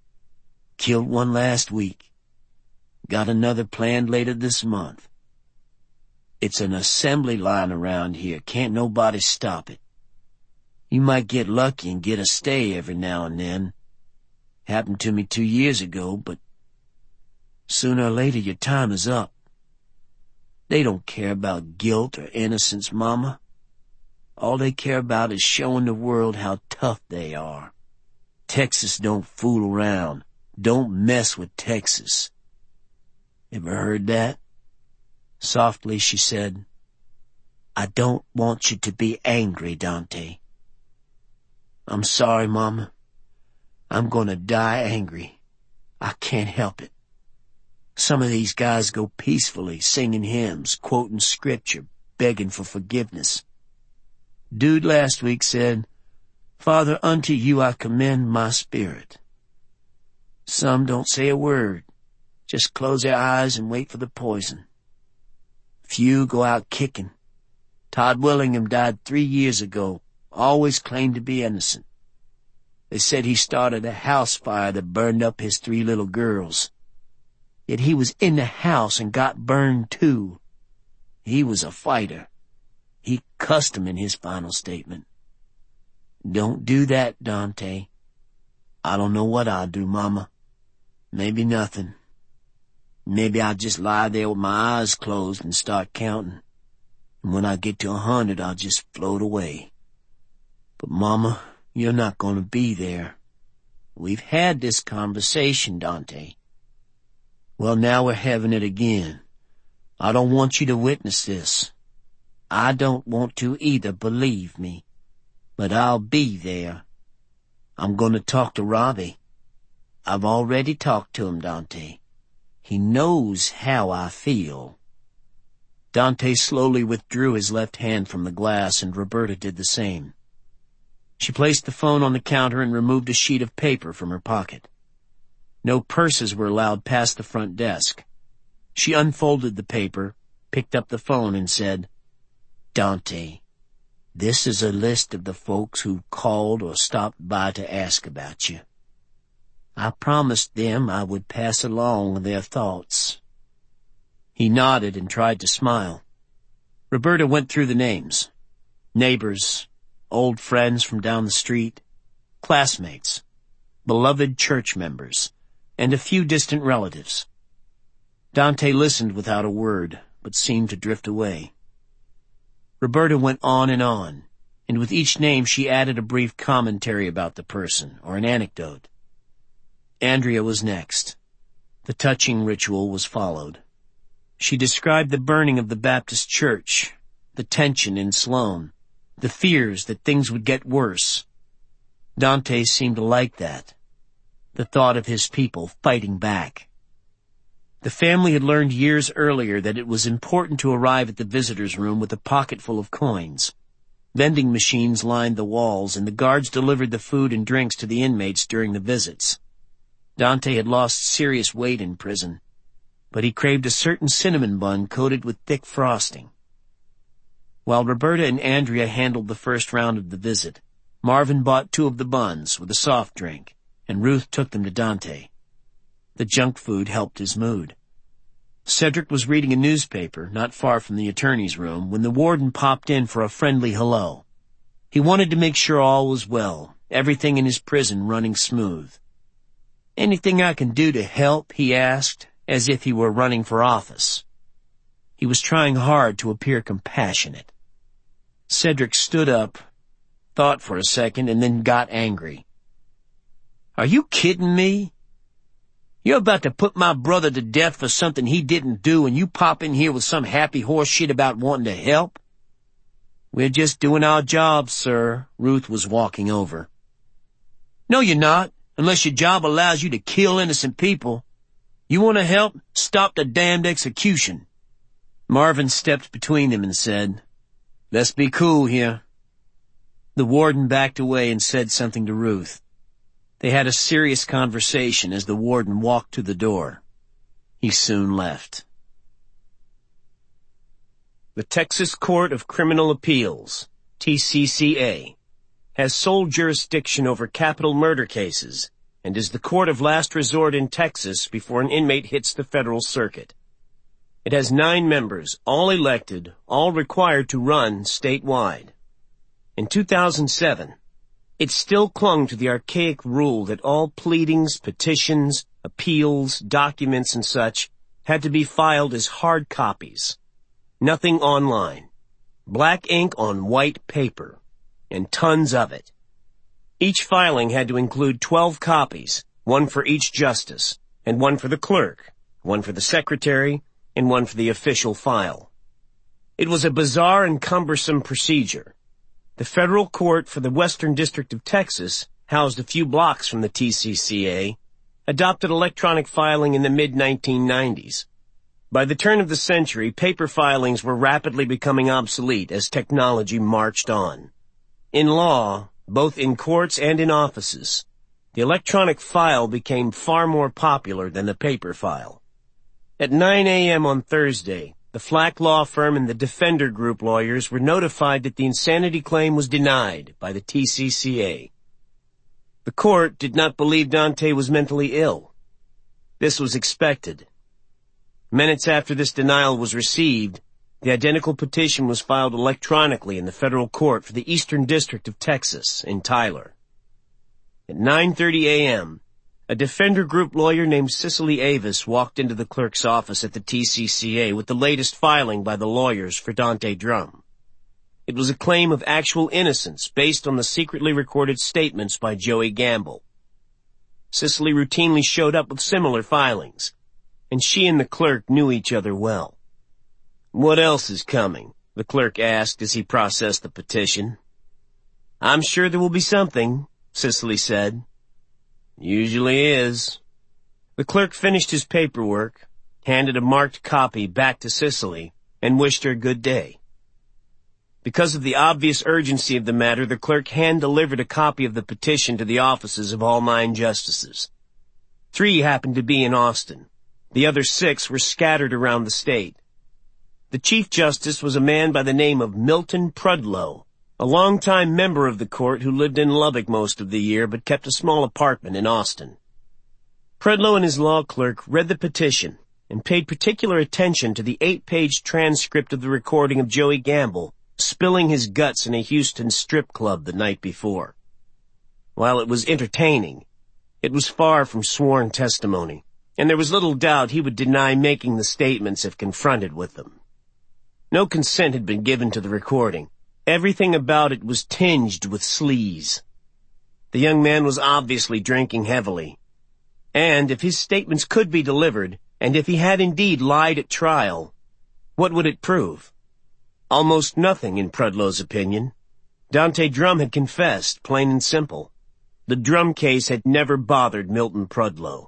Killed one last week. Got another planned later this month. It's an assembly line around here. Can't nobody stop it. You might get lucky and get a stay every now and then. Happened to me 2 years ago, but sooner or later your time is up. They don't care about guilt or innocence, Mama. All they care about is showing the world how tough they are. Texas don't fool around. Don't mess with Texas. Ever heard that?" Softly she said, "I don't want you to be angry, Dante." "I'm sorry, Mama. I'm gonna die angry. I can't help it. Some of these guys go peacefully, singing hymns, quoting scripture, begging for forgiveness. Dude last week said, 'Father, unto you I commend my spirit.' Some don't say a word, just close their eyes and wait for the poison. Few go out kicking. Todd Willingham died 3 years ago, always claimed to be innocent. They said he started a house fire that burned up his 3 little girls. Yet he was in the house and got burned too. He was a fighter. He cussed him in his final statement. Don't do that, Dante. I don't know what I'll do, Mama. Maybe nothing. Maybe I'll just lie there with my eyes closed and start counting. And when I get to 100, I'll just float away. But Mama, you're not going to be there. We've had this conversation, Dante. Well, now we're having it again. I don't want you to witness this. I don't want to either, believe me. But I'll be there. I'm going to talk to Robbie. I've already talked to him, Dante. He knows how I feel." Dante slowly withdrew his left hand from the glass, and Roberta did the same. She placed the phone on the counter and removed a sheet of paper from her pocket. No purses were allowed past the front desk. She unfolded the paper, picked up the phone, and said, "Dante, this is a list of the folks who called or stopped by to ask about you. I promised them I would pass along their thoughts." He nodded and tried to smile. Roberta went through the names. Neighbors, old friends from down the street, classmates, beloved church members, and a few distant relatives. Dante listened without a word, but seemed to drift away. Roberta went on, and with each name she added a brief commentary about the person, or an anecdote. Andrea was next. The touching ritual was followed. She described the burning of the Baptist church, the tension in Sloan, the fears that things would get worse. Dante seemed to like that, the thought of his people fighting back. The family had learned years earlier that it was important to arrive at the visitors' room with a pocket full of coins. Vending machines lined the walls, and the guards delivered the food and drinks to the inmates during the visits. Dante had lost serious weight in prison, but he craved a certain cinnamon bun coated with thick frosting. While Roberta and Andrea handled the first round of the visit, Marvin bought 2 of the buns with a soft drink, and Ruth took them to Dante. The junk food helped his mood. Cedric was reading a newspaper not far from the attorney's room when the warden popped in for a friendly hello. He wanted to make sure all was well, everything in his prison running smooth. "Anything I can do to help?" he asked, as if he were running for office. He was trying hard to appear compassionate. Cedric stood up, thought for a second, and then got angry. "Are you kidding me? You're about to put my brother to death for something he didn't do, and you pop in here with some happy horse shit about wanting to help?" "We're just doing our job, sir." Ruth was walking over. "No, you're not, unless your job allows you to kill innocent people. You want to help? Stop the damned execution." Marvin stepped between them and said, "Let's be cool here." The warden backed away and said something to Ruth. They had a serious conversation as the warden walked to the door. He soon left. The Texas Court of Criminal Appeals, TCCA, has sole jurisdiction over capital murder cases and is the court of last resort in Texas before an inmate hits the federal circuit. It has 9 members, all elected, all required to run statewide. In 2007, it still clung to the archaic rule that all pleadings, petitions, appeals, documents, and such had to be filed as hard copies. Nothing online. Black ink on white paper. And tons of it. Each filing had to include 12 copies, one for each justice, and one for the clerk, one for the secretary, and one for the official file. It was a bizarre and cumbersome procedure. The federal court for the Western District of Texas, housed a few blocks from the TCCA, adopted electronic filing in the mid-1990s. By the turn of the century, paper filings were rapidly becoming obsolete as technology marched on. In law, both in courts and in offices, the electronic file became far more popular than the paper file. At 9 a.m. on Thursday, the Flack Law Firm and the Defender Group lawyers were notified that the insanity claim was denied by the TCCA. The court did not believe Dante was mentally ill. This was expected. Minutes after this denial was received, the identical petition was filed electronically in the federal court for the Eastern District of Texas in Tyler. At 9:30 a.m., a Defender Group lawyer named Cicely Avis walked into the clerk's office at the TCCA with the latest filing by the lawyers for Dante Drum. It was a claim of actual innocence based on the secretly recorded statements by Joey Gamble. Cicely routinely showed up with similar filings, and she and the clerk knew each other well. "What else is coming?" the clerk asked as he processed the petition. "I'm sure there will be something," Cicely said. "Usually is." The clerk finished his paperwork, handed a marked copy back to Cicely, and wished her good day. Because of the obvious urgency of the matter, the clerk hand-delivered a copy of the petition to the offices of all 9 justices. 3 happened to be in Austin. The other 6 were scattered around the state. The Chief Justice was a man by the name of Milton Prudlow, a longtime member of the court who lived in Lubbock most of the year but kept a small apartment in Austin. Prudlow and his law clerk read the petition and paid particular attention to the 8-page transcript of the recording of Joey Gamble spilling his guts in a Houston strip club the night before. While it was entertaining, it was far from sworn testimony, and there was little doubt he would deny making the statements if confronted with them. No consent had been given to the recording. Everything about it was tinged with sleaze. The young man was obviously drinking heavily. And if his statements could be delivered, and if he had indeed lied at trial, what would it prove? Almost nothing, in Prudlow's opinion. Dante Drum had confessed, plain and simple. The Drum case had never bothered Milton Prudlow.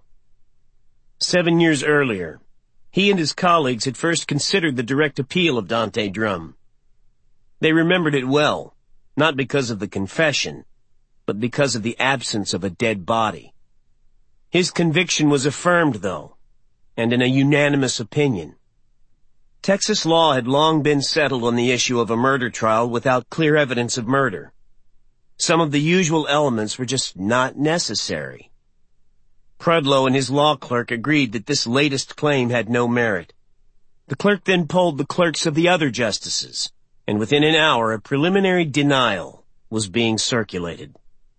7 years earlier, he and his colleagues had first considered the direct appeal of Dante Drum. They remembered it well, not because of the confession, but because of the absence of a dead body. His conviction was affirmed, though, and in a unanimous opinion. Texas law had long been settled on the issue of a murder trial without clear evidence of murder. Some of the usual elements were just not necessary. Prudlow and his law clerk agreed that this latest claim had no merit. The clerk then polled the clerks of the other justices, and within an hour a preliminary denial was being circulated.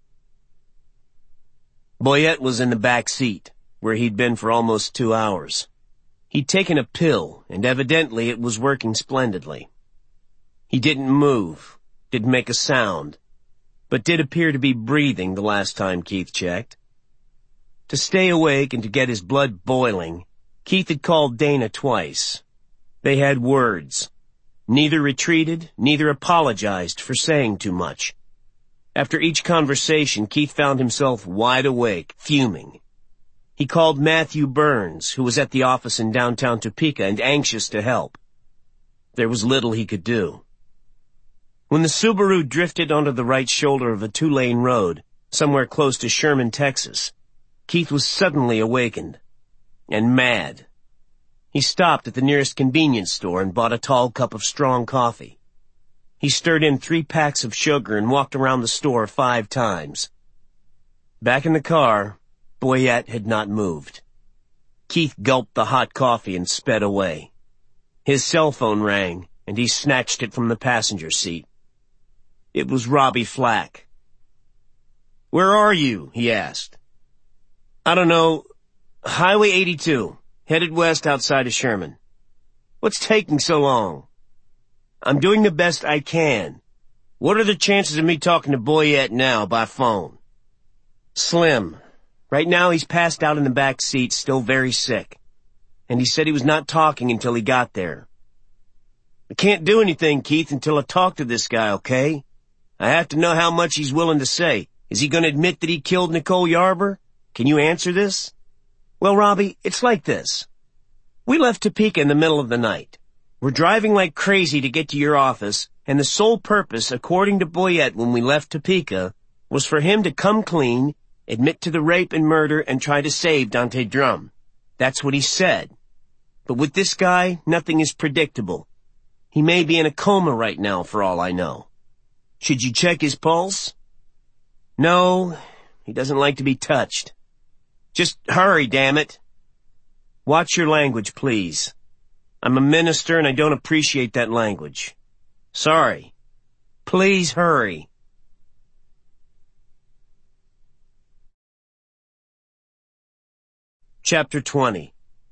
Boyette was in the back seat, where he'd been for almost 2 hours. He'd taken a pill, and evidently it was working splendidly. He didn't move, didn't make a sound, but did appear to be breathing the last time Keith checked. To stay awake and to get his blood boiling, Keith had called Dana twice. They had words. Neither retreated, neither apologized for saying too much. After each conversation, Keith found himself wide awake, fuming. He called Matthew Burns, who was at the office in downtown Topeka and anxious to help. There was little he could do. When the Subaru drifted onto the right shoulder of a 2-lane road, somewhere close to Sherman, Texas, Keith was suddenly awakened, and mad. He stopped at the nearest convenience store and bought a tall cup of strong coffee. He stirred in 3 packs of sugar and walked around the store 5 times. Back in the car, Boyette had not moved. Keith gulped the hot coffee and sped away. His cell phone rang, and he snatched it from the passenger seat. It was Robbie Flack. "Where are you?" he asked. "I don't know. Highway 82, headed west outside of Sherman. What's taking so long?" "I'm doing the best I can. What are the chances of me talking to Boyette now by phone?" "Slim. Right now he's passed out in the back seat, still very sick." and he said he was not talking until he got there. I can't do anything, Keith, until I talk to this guy, okay? I have to know how much he's willing to say. Is he going to admit that he killed Nicole Yarber? Can you answer this? Well, Robbie, it's like this. We left Topeka in the middle of the night. We're driving like crazy to get to your office, and the sole purpose, according to Boyette when we left Topeka, was for him to come clean, admit to the rape and murder, and try to save Dante Drum. That's what he said. But with this guy, nothing is predictable. He may be in a coma right now, for all I know. Should you check his pulse? No, he doesn't like to be touched. Just hurry, damn it. Watch your language, please. I'm a minister and I don't appreciate that language. Sorry. Please hurry. Chapter 20.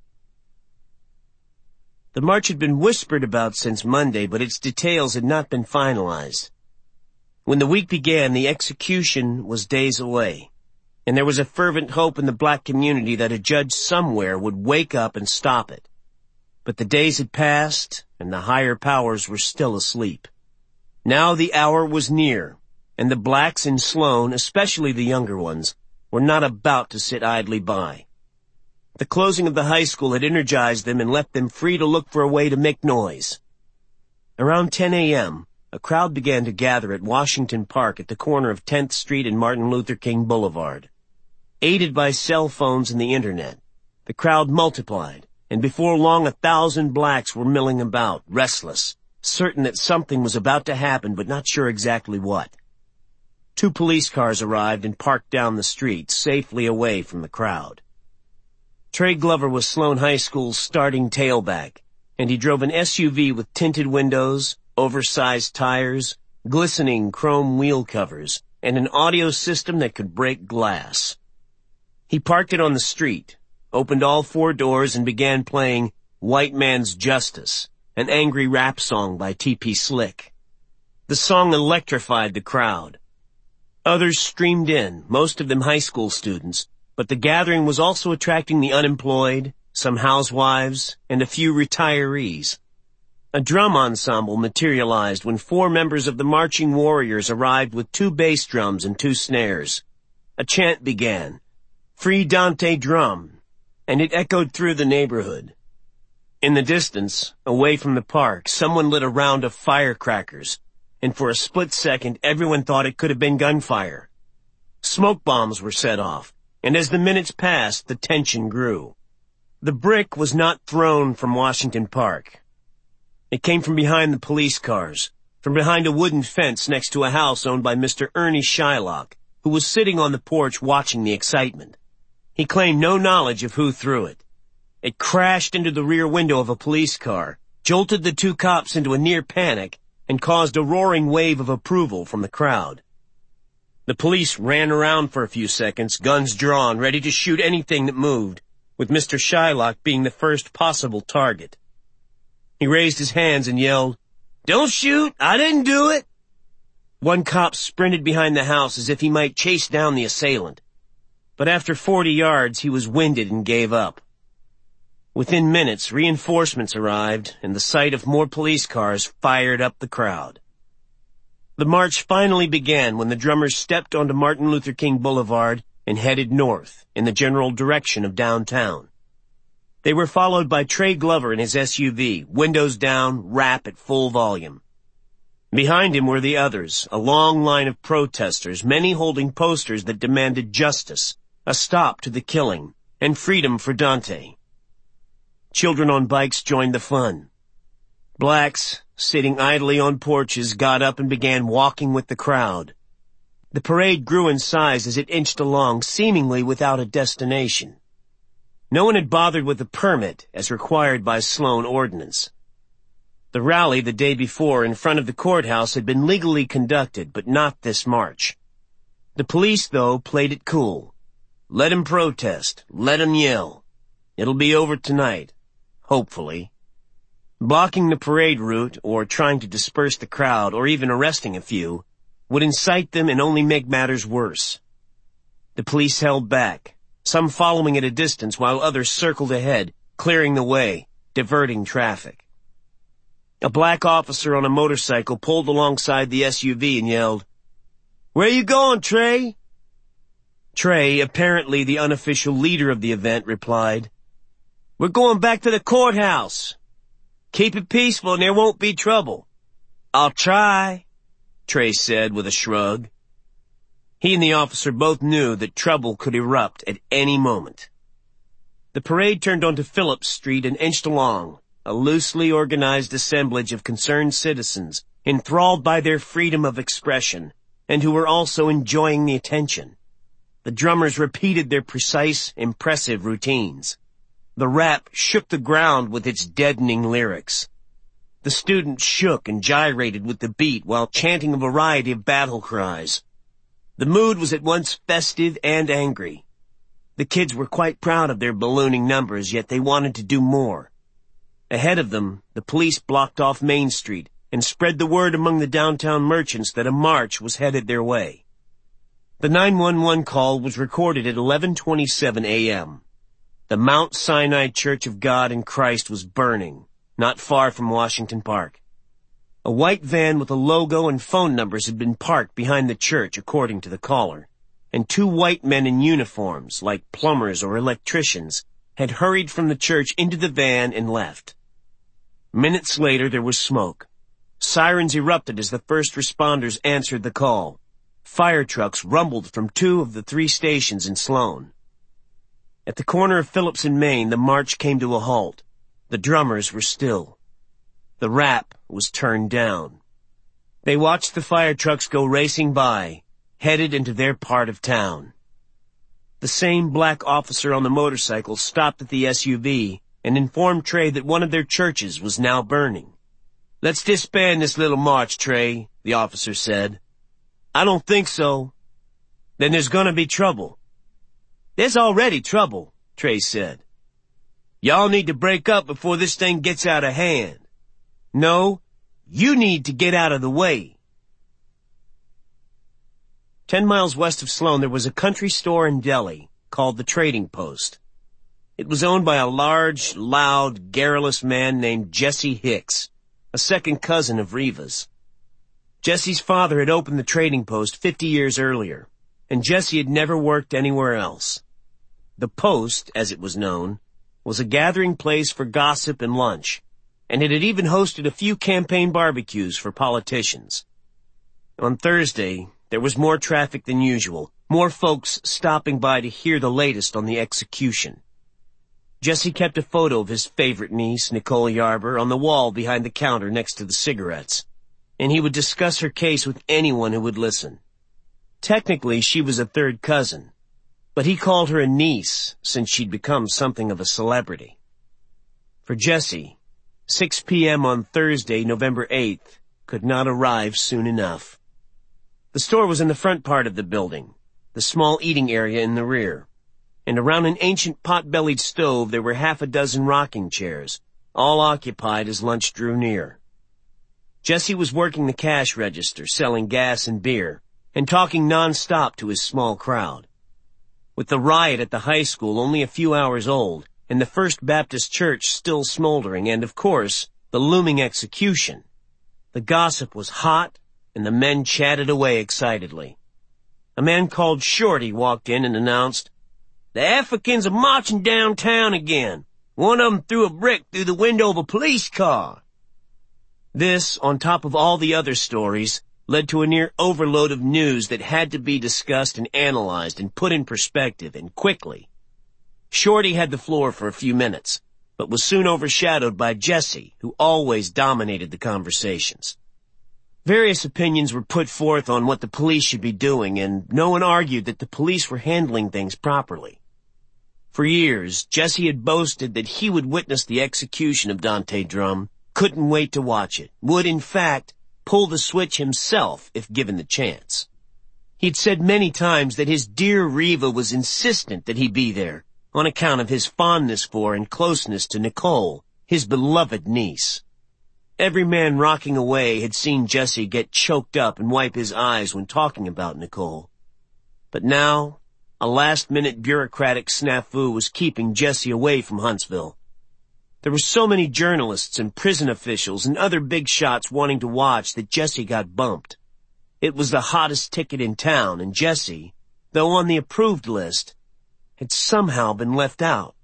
The march had been whispered about since Monday, but its details had not been finalized. When the week began, the execution was days away, and there was a fervent hope in the black community that a judge somewhere would wake up and stop it. But the days had passed, and the higher powers were still asleep. Now the hour was near, and the blacks in Sloan, especially the younger ones, were not about to sit idly by. The closing of the high school had energized them and left them free to look for a way to make noise. Around 10 a.m., a crowd began to gather at Washington Park at the corner of 10th Street and Martin Luther King Boulevard. Aided by cell phones and the internet, the crowd multiplied, and before long 1,000 blacks were milling about, restless, certain that something was about to happen but not sure exactly what. 2 police cars arrived and parked down the street, safely away from the crowd. Trey Glover was Sloan High School's starting tailback, and he drove an SUV with tinted windows, oversized tires, glistening chrome wheel covers, and an audio system that could break glass. He parked it on the street, opened all 4 doors, and began playing White Man's Justice, an angry rap song by T.P. Slick. The song electrified the crowd. Others streamed in, most of them high school students, but the gathering was also attracting the unemployed, some housewives, and a few retirees. A drum ensemble materialized when 4 members of the Marching Warriors arrived with 2 bass drums and 2 snares. A chant began, "Free Dante Drum," and it echoed through the neighborhood. In the distance, away from the park, someone lit a round of firecrackers, and for a split second everyone thought it could have been gunfire. Smoke bombs were set off, and as the minutes passed, the tension grew. The brick was not thrown from Washington Park. It came from behind the police cars, from behind a wooden fence next to a house owned by Mr. Ernie Shylock, who was sitting on the porch watching the excitement. He claimed no knowledge of who threw it. It crashed into the rear window of a police car, jolted the 2 cops into a near panic, and caused a roaring wave of approval from the crowd. The police ran around for a few seconds, guns drawn, ready to shoot anything that moved, with Mr. Shylock being the first possible target. He raised his hands and yelled, "Don't shoot! I didn't do it!" One cop sprinted behind the house as if he might chase down the assailant. But after 40 yards, he was winded and gave up. Within minutes, reinforcements arrived, and the sight of more police cars fired up the crowd. The march finally began when the drummers stepped onto Martin Luther King Boulevard and headed north, in the general direction of downtown. They were followed by Trey Glover in his SUV, windows down, rap at full volume. Behind him were the others, a long line of protesters, many holding posters that demanded justice, a stop to the killing, and freedom for Dante. Children on bikes joined the fun. Blacks, sitting idly on porches, got up and began walking with the crowd. The parade grew in size as it inched along, seemingly without a destination. No one had bothered with a permit, as required by Sloan ordinance. The rally the day before in front of the courthouse had been legally conducted, but not this march. The police, though, played it cool. Let 'em protest. Let 'em yell. It'll be over tonight. Hopefully. Blocking the parade route, or trying to disperse the crowd, or even arresting a few, would incite them and only make matters worse. The police held back, some following at a distance while others circled ahead, clearing the way, diverting traffic. A black officer on a motorcycle pulled alongside the SUV and yelled, "Where you going, Trey?" Trey, apparently the unofficial leader of the event, replied, "We're going back to the courthouse. Keep it peaceful and there won't be trouble." "I'll try," Trey said with a shrug. He and the officer both knew that trouble could erupt at any moment. The parade turned onto Phillips Street and inched along, a loosely organized assemblage of concerned citizens, enthralled by their freedom of expression, and who were also enjoying the attention. The drummers repeated their precise, impressive routines. The rap shook the ground with its deadening lyrics. The students shook and gyrated with the beat while chanting a variety of battle cries. The mood was at once festive and angry. The kids were quite proud of their ballooning numbers, yet they wanted to do more. Ahead of them, the police blocked off Main Street and spread the word among the downtown merchants that a march was headed their way. The 911 call was recorded at 11:27 a.m. The Mount Sinai Church of God in Christ was burning, not far from Washington Park. A white van with a logo and phone numbers had been parked behind the church, according to the caller, and two white men in uniforms, like plumbers or electricians, had hurried from the church into the van and left. Minutes later, there was smoke. Sirens erupted as the first responders answered the call. Fire trucks rumbled from 2 of the 3 stations in Sloan. At the corner of Phillips and Main, the march came to a halt. The drummers were still. The rap was turned down. They watched the fire trucks go racing by, headed into their part of town. The same black officer on the motorcycle stopped at the SUV and informed Trey that one of their churches was now burning. "Let's disband this little march, Trey," the officer said. "I don't think so." "Then there's gonna be trouble." "There's already trouble," Trey said. "Y'all need to break up before this thing gets out of hand." "No, you need to get out of the way." 10 miles west of Sloan, there was a country store in Delhi called the Trading Post. It was owned by a large, loud, garrulous man named Jesse Hicks, a second cousin of Reva's. Jesse's father had opened the Trading Post 50 years earlier, and Jesse had never worked anywhere else. The Post, as it was known, was a gathering place for gossip and lunch, and it had even hosted a few campaign barbecues for politicians. On Thursday, there was more traffic than usual, more folks stopping by to hear the latest on the execution. Jesse kept a photo of his favorite niece, Nicole Yarber, on the wall behind the counter next to the cigarettes, and he would discuss her case with anyone who would listen. Technically, she was a third cousin, but he called her a niece since she'd become something of a celebrity. For Jesse, 6 p.m. on Thursday, November 8th, could not arrive soon enough. The store was in the front part of the building, the small eating area in the rear, and around an ancient pot-bellied stove there were half a dozen rocking chairs, all occupied as lunch drew near. Jesse was working the cash register, selling gas and beer, and talking non-stop to his small crowd. With the riot at the high school only a few hours old, and the First Baptist Church still smoldering, and, of course, the looming execution, the gossip was hot, and the men chatted away excitedly. A man called Shorty walked in and announced, "The Africans are marching downtown again. One of them threw a brick through the window of a police car." This, on top of all the other stories, led to a near overload of news that had to be discussed and analyzed and put in perspective, and quickly. Shorty had the floor for a few minutes, but was soon overshadowed by Jesse, who always dominated the conversations. Various opinions were put forth on what the police should be doing, and no one argued that the police were handling things properly. For years, Jesse had boasted that he would witness the execution of Dante Drum, couldn't wait to watch it, would, in fact, pull the switch himself if given the chance. He'd said many times that his dear Reva was insistent that he be there, on account of his fondness for and closeness to Nicole, his beloved niece. Every man rocking away had seen Jesse get choked up and wipe his eyes when talking about Nicole. But now, a last-minute bureaucratic snafu was keeping Jesse away from Huntsville, There were so many journalists and prison officials and other big shots wanting to watch that Jesse got bumped. It was the hottest ticket in town, and Jesse, though on the approved list, had somehow been left out.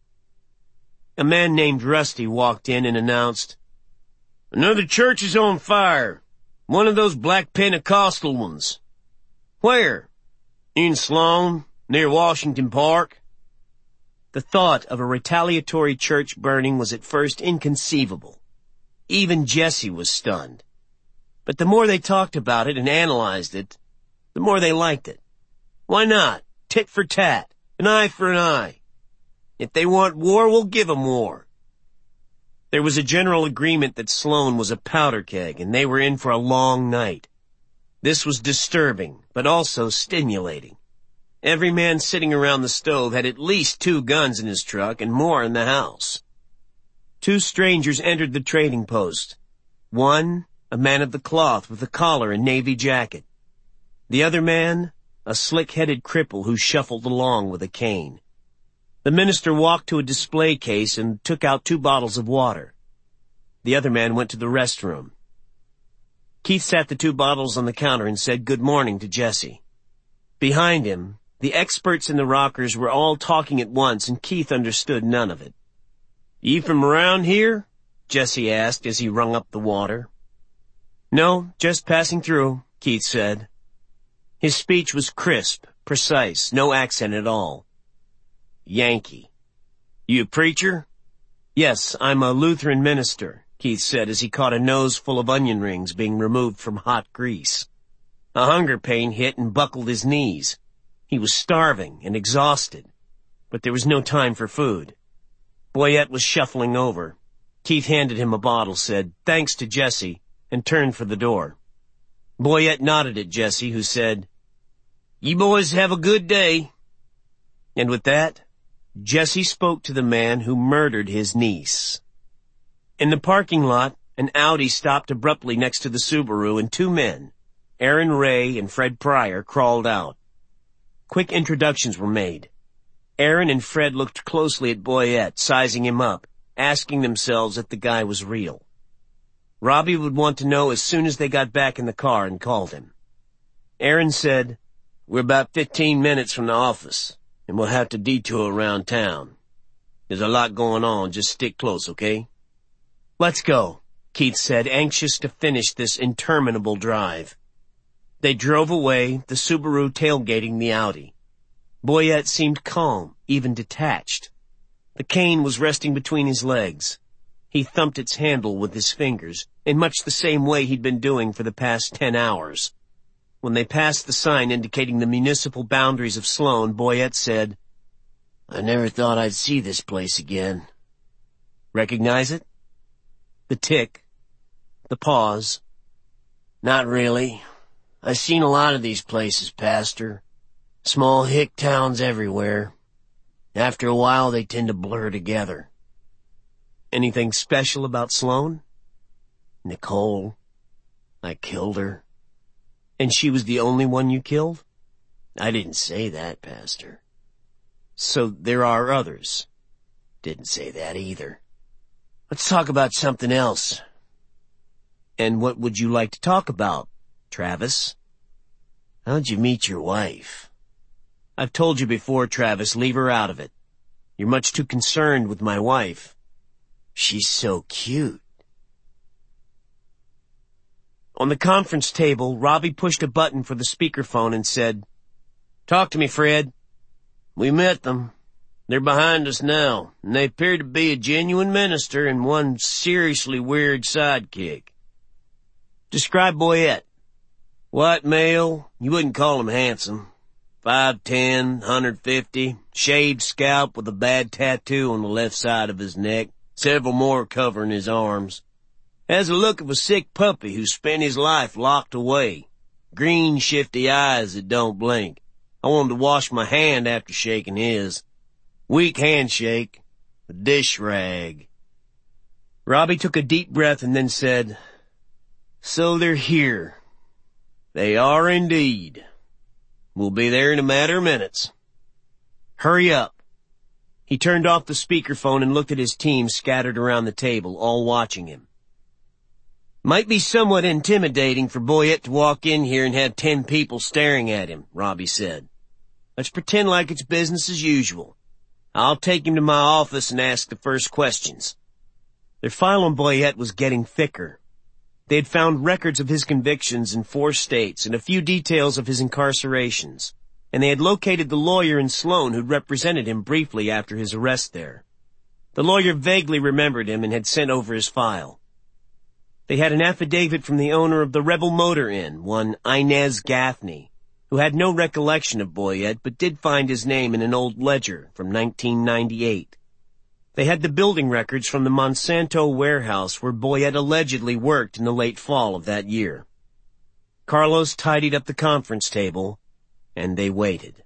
A man named Rusty walked in and announced, "Another church is on fire. One of those black Pentecostal ones." "Where?" "In Sloan, near Washington Park." The thought of a retaliatory church burning was at first inconceivable. Even Jesse was stunned. But the more they talked about it and analyzed it, the more they liked it. Why not? Tit for tat. An eye for an eye. If they want war, we'll give them war. There was a general agreement that Sloan was a powder keg, and they were in for a long night. This was disturbing, but also stimulating. Every man sitting around the stove had at least 2 guns in his truck and more in the house. 2 strangers entered the trading post. One, a man of the cloth with a collar and navy jacket. The other man, a slick-headed cripple who shuffled along with a cane. The minister walked to a display case and took out 2 bottles of water. The other man went to the restroom. Keith sat the 2 bottles on the counter and said good morning to Jesse. Behind him, the experts in the rockers were all talking at once, and Keith understood none of it. "You from around here?" Jesse asked as he wrung up the water. "No, just passing through," Keith said. His speech was crisp, precise, no accent at all. "Yankee. You a preacher?" "Yes, I'm a Lutheran minister," Keith said as he caught a nose full of onion rings being removed from hot grease. A hunger pain hit and buckled his knees. He was starving and exhausted, but there was no time for food. Boyette was shuffling over. Keith handed him a bottle, said thanks to Jesse, and turned for the door. Boyette nodded at Jesse, who said, "You boys have a good day." And with that, Jesse spoke to the man who murdered his niece. In the parking lot, an Audi stopped abruptly next to the Subaru, and 2 men, Aaron Ray and Fred Pryor, crawled out. Quick introductions were made. Aaron and Fred looked closely at Boyette, sizing him up, asking themselves if the guy was real. Robbie would want to know as soon as they got back in the car and called him. Aaron said, "We're about 15 minutes from the office, and we'll have to detour around town. There's a lot going on. Just stick close, okay?" "Let's go," Keith said, anxious to finish this interminable drive. They drove away, the Subaru tailgating the Audi. Boyette seemed calm, even detached. The cane was resting between his legs. He thumped its handle with his fingers, in much the same way he'd been doing for the past 10 hours. When they passed the sign indicating the municipal boundaries of Sloan, Boyette said, "I never thought I'd see this place again." "Recognize it?" The tick. The pause. "Not really. I've seen a lot of these places, Pastor. Small hick towns everywhere. After a while, they tend to blur together." "Anything special about Sloan?" "Nicole. I killed her." "And she was the only one you killed?" "I didn't say that, Pastor." "So there are others?" "Didn't say that either. Let's talk about something else." "And what would you like to talk about, Travis?" "How'd you meet your wife?" "I've told you before, Travis, leave her out of it. You're much too concerned with my wife." "She's so cute." On the conference table, Robbie pushed a button for the speakerphone and said, "Talk to me, Fred." "We met them. They're behind us now, and they appear to be a genuine minister and one seriously weird sidekick." "Describe Boyette." "White male, you wouldn't call him handsome. 5'10", 150, shaved scalp with a bad tattoo on the left side of his neck, several more covering his arms. Has the look of a sick puppy who spent his life locked away. Green, shifty eyes that don't blink. I wanted to wash my hand after shaking his. Weak handshake. A dish rag." Robbie took a deep breath and then said, "So they're here." "They are indeed. We'll be there in a matter of minutes." "Hurry up." He turned off the speakerphone and looked at his team scattered around the table, all watching him. "Might be somewhat intimidating for Boyette to walk in here and have 10 people staring at him," Robbie said. "Let's pretend like it's business as usual. I'll take him to my office and ask the first questions." Their file on Boyette was getting thicker. They had found records of his convictions in 4 states and a few details of his incarcerations, and they had located the lawyer in Sloan who'd represented him briefly after his arrest there. The lawyer vaguely remembered him and had sent over his file. They had an affidavit from the owner of the Rebel Motor Inn, one Inez Gaffney, who had no recollection of Boyette but did find his name in an old ledger from 1998. They had the building records from the Monsanto warehouse where Boyette allegedly worked in the late fall of that year. Carlos tidied up the conference table, and they waited.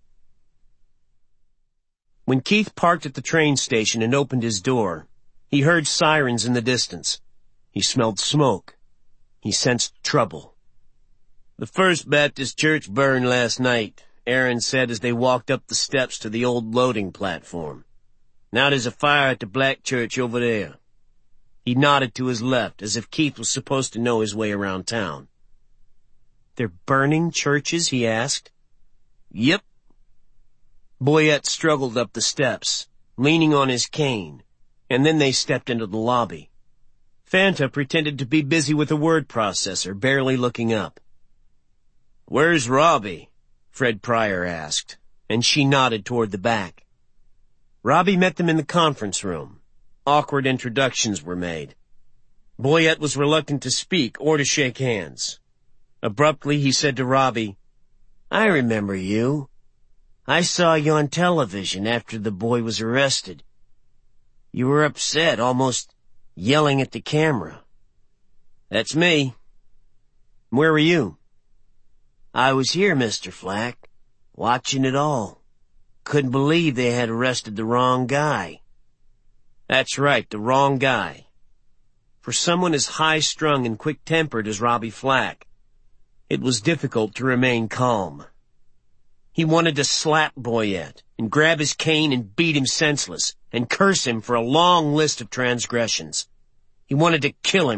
When Keith parked at the train station and opened his door, he heard sirens in the distance. He smelled smoke. He sensed trouble. "The First Baptist Church burned last night," Aaron said as they walked up the steps to the old loading platform. "Now there's a fire at the Black Church over there." He nodded to his left, as if Keith was supposed to know his way around town. "They're burning churches?" he asked. "Yep." Boyette struggled up the steps, leaning on his cane, and then they stepped into the lobby. Fanta pretended to be busy with a word processor, barely looking up. "Where's Robbie?" Fred Pryor asked, and she nodded toward the back. Robbie met them in the conference room. Awkward introductions were made. Boyette was reluctant to speak or to shake hands. Abruptly, he said to Robbie, "I remember you. I saw you on television after the boy was arrested. You were upset, almost yelling at the camera." "That's me." "Where were you?" "I was here, Mr. Flack, watching it all. Couldn't believe they had arrested the wrong guy." "That's right, the wrong guy." For someone as high-strung and quick-tempered as Robbie Flack, it was difficult to remain calm. He wanted to slap Boyette and grab his cane and beat him senseless and curse him for a long list of transgressions. He wanted to kill him